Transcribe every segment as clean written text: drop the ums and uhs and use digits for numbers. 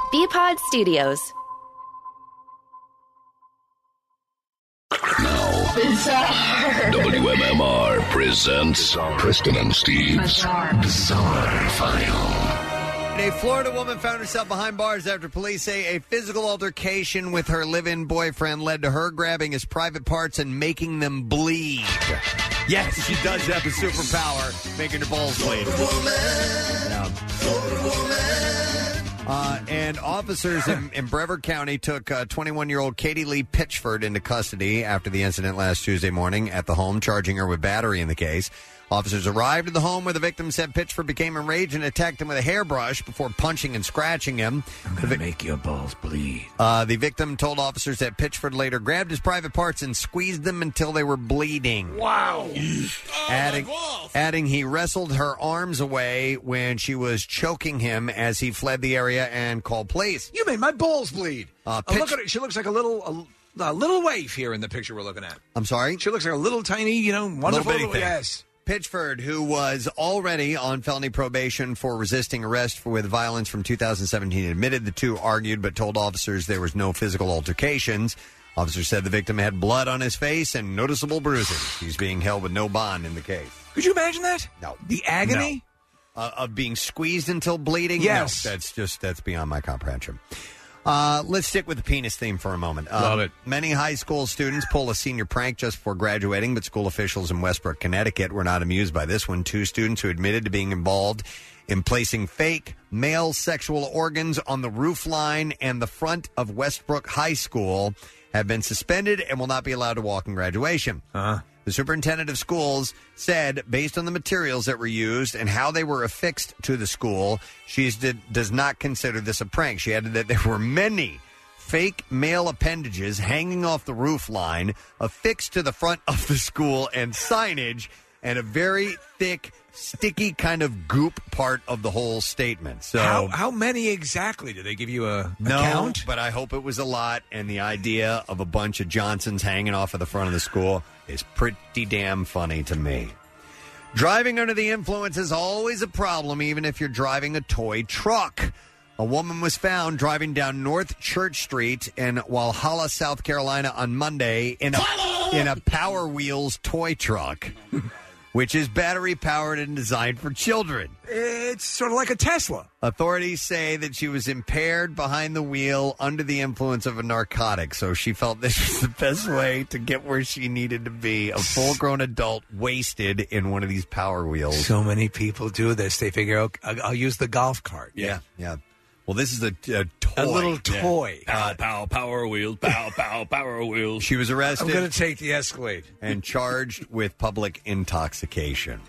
Bpod Studios. Now, WMMR presents Kristen and Steve's Bizarre File. A Florida woman found herself behind bars after police say a physical altercation with her live-in boyfriend led to her grabbing his private parts and making them bleed. Yes, she does have a superpower, making her balls bleed. And officers in Brevard County took 21-year-old Katie Lee Pitchford into custody after the incident last Tuesday morning at the home, charging her with battery in the case. Officers arrived at the home where the victim said Pitchford became enraged and attacked him with a hairbrush before punching and scratching him. I'm going to make your balls bleed. The victim told officers that Pitchford later grabbed his private parts and squeezed them until they were bleeding. Wow. Adding he wrestled her arms away when she was choking him as he fled the area and called police. You made my balls bleed. Look at her. She looks like a little waif here in the picture we're looking at. I'm sorry? She looks like a little tiny, wonderful little bitty thing. Yes. Pitchford, who was already on felony probation for resisting arrest with violence from 2017, admitted the two argued but told officers there was no physical altercations. Officers said the victim had blood on his face and noticeable bruises. He's being held with no bond in the case. Could you imagine that? No. The agony? No. Of being squeezed until bleeding? Yes. No, that's beyond my comprehension. Let's stick with the penis theme for a moment. Love it. Many high school students pull a senior prank just before graduating, but school officials in Westbrook, Connecticut were not amused by this one. Two students who admitted to being involved in placing fake male sexual organs on the roof line and the front of Westbrook High School have been suspended and will not be allowed to walk in graduation. The superintendent of schools said, based on the materials that were used and how they were affixed to the school, she does not consider this a prank. She added that there were many fake male appendages hanging off the roof line, affixed to the front of the school, and signage, and a very thick, sticky kind of goop part of the whole statement. So, how many exactly? Did they give you a count? But I hope it was a lot, and the idea of a bunch of Johnsons hanging off of the front of the school is pretty damn funny to me. Driving under the influence is always a problem, even if you're driving a toy truck. A woman was found driving down North Church Street in Walhalla, South Carolina on Monday in a Power Wheels toy truck, which is battery-powered and designed for children. It's sort of like a Tesla. Authorities say that she was impaired behind the wheel under the influence of a narcotic, so she felt this was the best way to get where she needed to be, a full-grown adult wasted in one of these Power Wheels. So many people do this. They figure, okay, I'll use the golf cart. Yeah. Well, this is a toy. A little toy. Pow, Power Wheels. Pow, Power Wheels. She was arrested. I'm going to take the Escalade. And charged with public intoxication.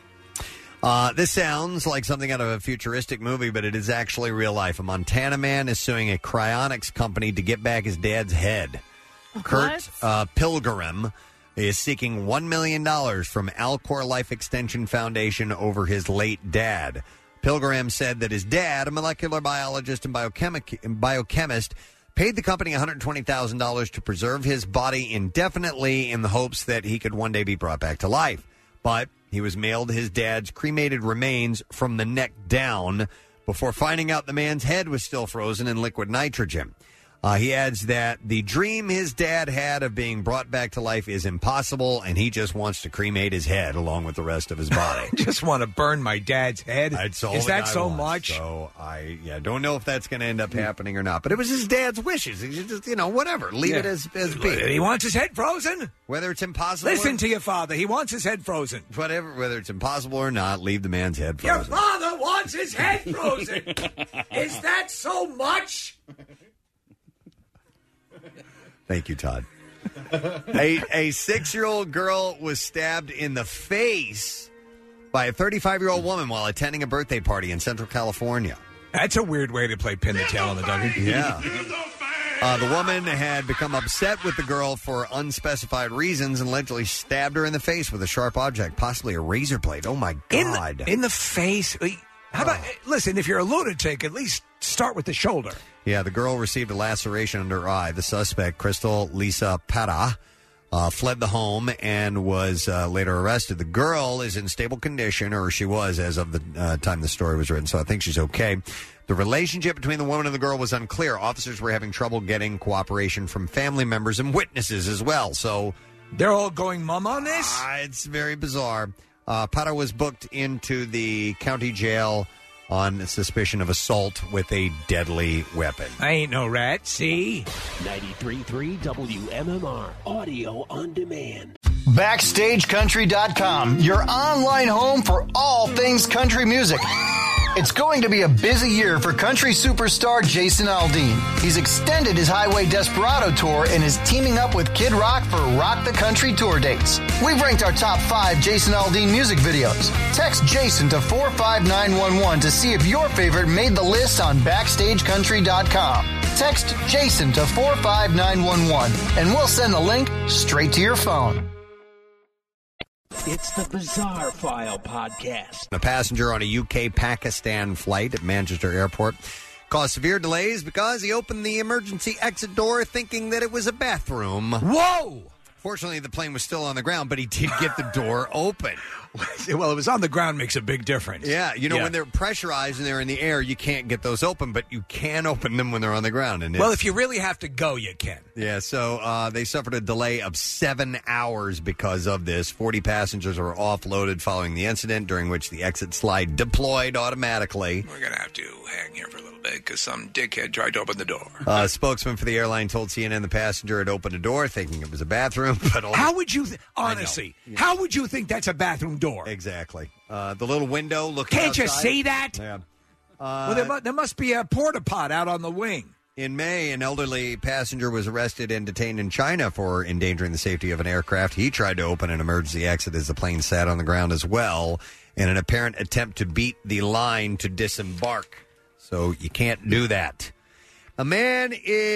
This sounds like something out of a futuristic movie, but it is actually real life. A Montana man is suing a cryonics company to get back his dad's head. Kurt Pilgrim is seeking $1 million from Alcor Life Extension Foundation over his late dad. Pilgrim said that his dad, a molecular biologist and biochemist, paid the company $120,000 to preserve his body indefinitely in the hopes that he could one day be brought back to life. But he was mailed his dad's cremated remains from the neck down before finding out the man's head was still frozen in liquid nitrogen. He adds that the dream his dad had of being brought back to life is impossible, and he just wants to cremate his head along with the rest of his body. Just want to burn my dad's head? Is that so much? So I don't know if that's going to end up happening or not. But it was his dad's wishes. He just, whatever. Leave it as be. He wants his head frozen? Whether it's impossible Listen to your father. He wants his head frozen. Whether it's impossible or not, leave the man's head frozen. Your father wants his head frozen. Is that so much? Thank you, Todd. A 6-year-old girl was stabbed in the face by a 35-year-old woman while attending a birthday party in Central California. That's a weird way to play pin the tail on the doggy. Yeah. The woman had become upset with the girl for unspecified reasons and allegedly stabbed her in the face with a sharp object, possibly a razor blade. Oh, my God. In the face? How about, listen, if you're a lunatic, at least start with the shoulder. Yeah, the girl received a laceration under her eye. The suspect, Crystal Lisa Para, fled the home and was later arrested. The girl is in stable condition, or she was as of the time the story was written, so I think she's okay. The relationship between the woman and the girl was unclear. Officers were having trouble getting cooperation from family members and witnesses as well. So they're all going mum on this? It's very bizarre. Pato was booked into the county jail on suspicion of assault with a deadly weapon. I ain't no rat, see? 93.3 WMMR, audio on demand. BackstageCountry.com, your online home for all things country music. It's going to be a busy year for country superstar Jason Aldean. He's extended his Highway Desperado tour and is teaming up with Kid Rock for Rock the Country tour dates. We've ranked our top 5 Jason Aldean music videos. Text Jason to 45911 to see if your favorite made the list on BackstageCountry.com. Text Jason to 45911 and we'll send the link straight to your phone. It's the Bizarre File Podcast. A passenger on a UK-Pakistan flight at Manchester Airport caused severe delays because he opened the emergency exit door thinking that it was a bathroom. Whoa! Fortunately, the plane was still on the ground, but he did get the door open. Well, it was on the ground makes a big difference. Yeah, when they're pressurized and they're in the air, you can't get those open, but you can open them when they're on the ground. And well, if you really have to go, you can. Yeah, so they suffered a delay of 7 hours because of this. 40 passengers were offloaded following the incident, during which the exit slide deployed automatically. We're going to have to hang here for a little bit because some dickhead tried to open the door. A spokesman for the airline told CNN the passenger had opened a door thinking it was a bathroom. But how would you, honestly, how would you think that's a bathroom door? Exactly. The little window looking Can't outside. you see that? Yeah. Well, there must be a porta-pot out on the wing. In May, an elderly passenger was arrested and detained in China for endangering the safety of an aircraft. He tried to open an emergency exit as the plane sat on the ground as well in an apparent attempt to beat the line to disembark. So you can't do that. A man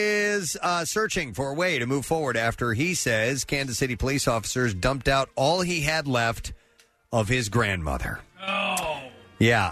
is searching for a way to move forward after he says Kansas City police officers dumped out all he had left of his grandmother. Oh. Yeah.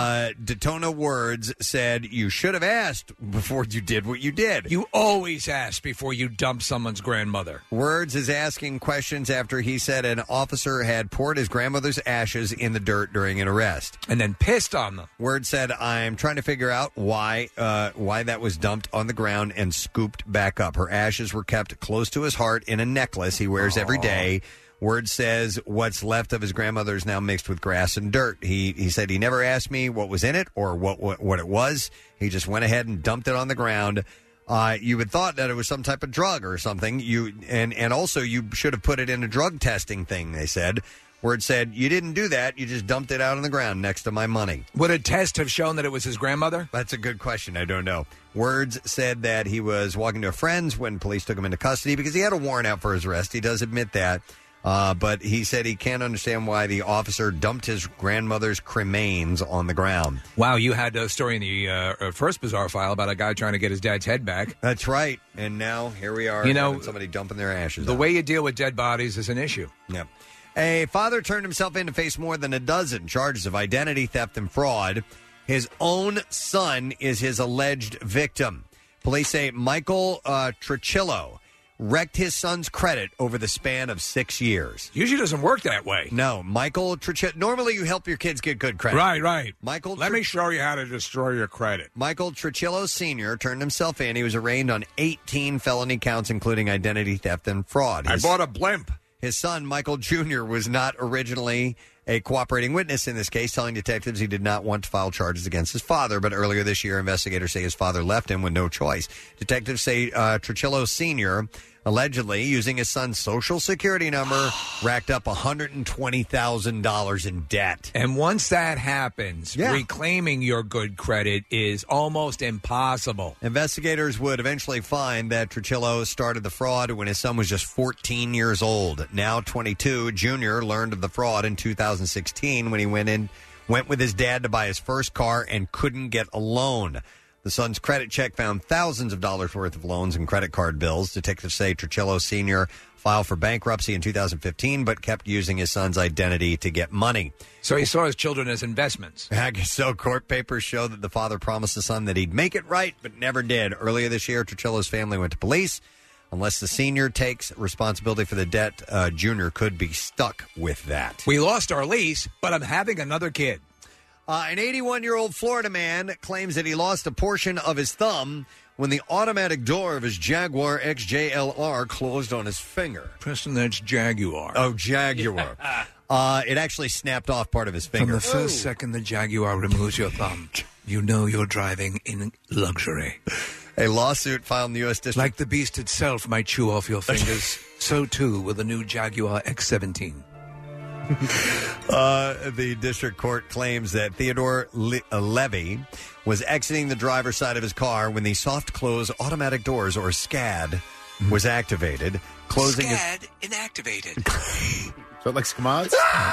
Daytona Words said you should have asked before you did what you did. You always ask before you dump someone's grandmother. Words is asking questions after he said an officer had poured his grandmother's ashes in the dirt during an arrest. And then pissed on them. Words said, I'm trying to figure out why that was dumped on the ground and scooped back up. Her ashes were kept close to his heart in a necklace he wears every day. Word says what's left of his grandmother is now mixed with grass and dirt. He said he never asked me what was in it or what it was. He just went ahead and dumped it on the ground. You would thought that it was some type of drug or something. And also you should have put it in a drug testing thing, they said. Word said, you didn't do that. You just dumped it out on the ground next to my money. Would a test have shown that it was his grandmother? That's a good question. I don't know. Words said that he was walking to a friend's when police took him into custody because he had a warrant out for his arrest. He does admit that. But he said he can't understand why the officer dumped his grandmother's cremains on the ground. Wow, you had a story in the first Bizarre File about a guy trying to get his dad's head back. That's right. And now here we are, somebody dumping their ashes. The way you deal with dead bodies is an issue. Yep. A father turned himself in to face more than a dozen charges of identity theft and fraud. His own son is his alleged victim. Police say Michael Tricillo wrecked his son's credit over the span of 6 years. Usually doesn't work that way. No, Michael Tricillo. Normally you help your kids get good credit. Right. Let me show you how to destroy your credit. Michael Tricillo Sr. turned himself in. He was arraigned on 18 felony counts, including identity theft and fraud. I bought a blimp. His son, Michael Jr., was not originally a cooperating witness in this case, telling detectives he did not want to file charges against his father. But earlier this year, investigators say his father left him with no choice. Detectives say Tricillo Sr., allegedly using his son's Social Security number, racked up $120,000 in debt. And once that happens, reclaiming your good credit is almost impossible. Investigators would eventually find that Tricillo started the fraud when his son was just 14 years old. Now 22, Jr. learned of the fraud in 2016 when he went with his dad to buy his first car and couldn't get a loan. The son's credit check found thousands of dollars worth of loans and credit card bills. Detectives say Tricillo Sr. filed for bankruptcy in 2015, but kept using his son's identity to get money. So he saw his children as investments. I guess so. Court papers show that the father promised the son that he'd make it right, but never did. Earlier this year, Tricillo's family went to police, Unless the senior takes responsibility for the debt, junior could be stuck with that. We lost our lease, but I'm having another kid. An 81-year-old Florida man claims that he lost a portion of his thumb when the automatic door of his Jaguar XJLR closed on his finger. Preston, that's Jaguar. Oh, Jaguar. It actually snapped off part of his finger. From the first second the Jaguar removes your thumb, you know you're driving in luxury. A lawsuit filed in the U.S. District. Like the beast itself might chew off your fingers, so too will the new Jaguar X17. The district court claims that Theodore Levy was exiting the driver's side of his car when the soft close automatic doors, or SCAD, was activated. Closing SCAD inactivated. So like SCMODs?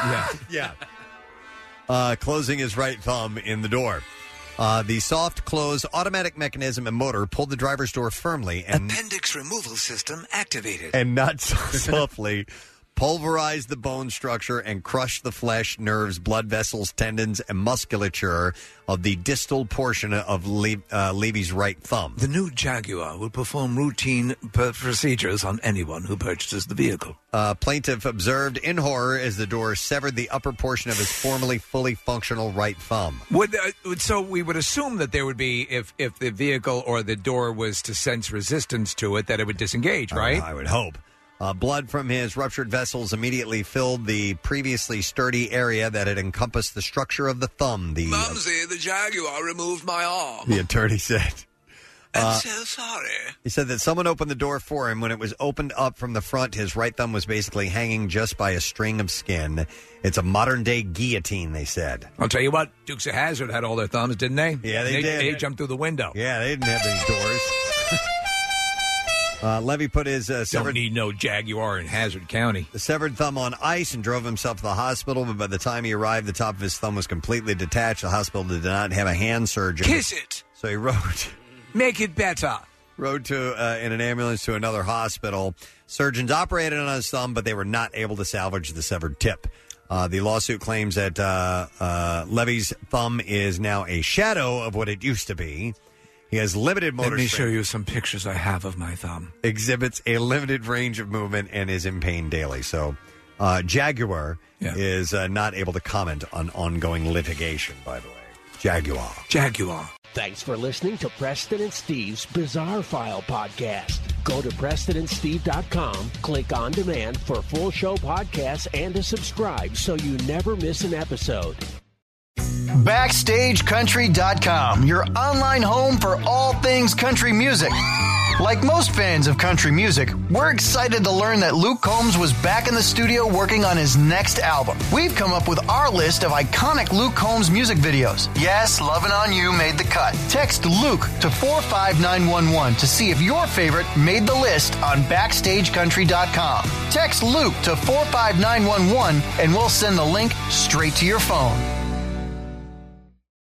Yeah. Closing his right thumb in the door. The soft close automatic mechanism and motor pulled the driver's door firmly and appendix removal system activated. And not so softly pulverized the bone structure and crushed the flesh, nerves, blood vessels, tendons, and musculature of the distal portion of Levy's right thumb. The new Jaguar will perform routine procedures on anyone who purchases the vehicle. Plaintiff observed in horror as the door severed the upper portion of his formerly fully functional right thumb. So we would assume that there would be, if the vehicle or the door was to sense resistance to it, that it would disengage, right? I would hope. Blood from his ruptured vessels immediately filled the previously sturdy area that had encompassed the structure of the thumb. Mumsy, the Jaguar removed my arm. The attorney said. I'm so sorry. He said that someone opened the door for him. When it was opened up from the front, his right thumb was basically hanging just by a string of skin. It's a modern-day guillotine, they said. I'll tell you what, Dukes of Hazzard had all their thumbs, didn't they? Yeah, they did. They jumped through the window. Yeah, they didn't have these doors. Levy put his don't need no Jaguar in Hazard County. The severed thumb on ice and drove himself to the hospital, but by the time he arrived, the top of his thumb was completely detached. The hospital did not have a hand surgeon. Kiss it! So he rode... Make it better. Rode in an ambulance to another hospital. Surgeons operated on his thumb, but they were not able to salvage the severed tip. The lawsuit claims that Levy's thumb is now a shadow of what it used to be. He has limited motor strength. Let me strength. show you some pictures I have of my thumb. Exhibits a limited range of movement and is in pain daily. So Jaguar is not able to comment on ongoing litigation, by the way. Jaguar. Thanks for listening to Preston and Steve's Bizarre File podcast. Go to PrestonandSteve.com, click on demand for full show podcasts and to subscribe so you never miss an episode. BackstageCountry.com, your online home for all things country music. Like most fans of country music, we're excited to learn that Luke Combs was back in the studio working on his next album. We've come up with our list of iconic Luke Combs music videos. Yes, Lovin' On You made the cut. Text Luke to 45911 to see if your favorite made the list on BackstageCountry.com. Text Luke to 45911 and we'll send the link straight to your phone.